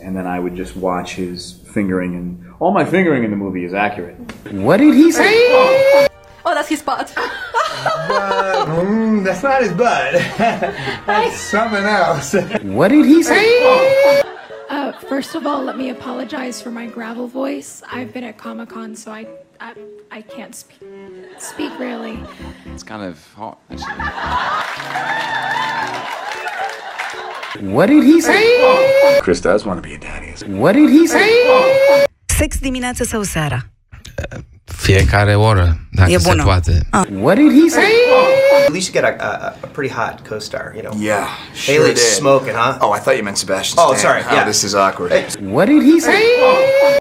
And then I would just watch his fingering, and all my fingering in the movie is accurate. What did he say? Oh, that's his butt. That's not his butt. That's something else. What did he say? First of all, let me apologize for my gravel voice. I've been at Comic-Con, so I can't speak really. It's kind of hot, actually. What did he say? Chris does want to be a daddy. What did he say? Sex dimineața sau seara? Fiecare oră, dacă se poate. What did he say? At least you got a pretty hot co-star, you know. Yeah, sure Haley's did. smoking, huh? Oh, I thought you meant Sebastian Oh, Stan. sorry, yeah. This is awkward. What did he say?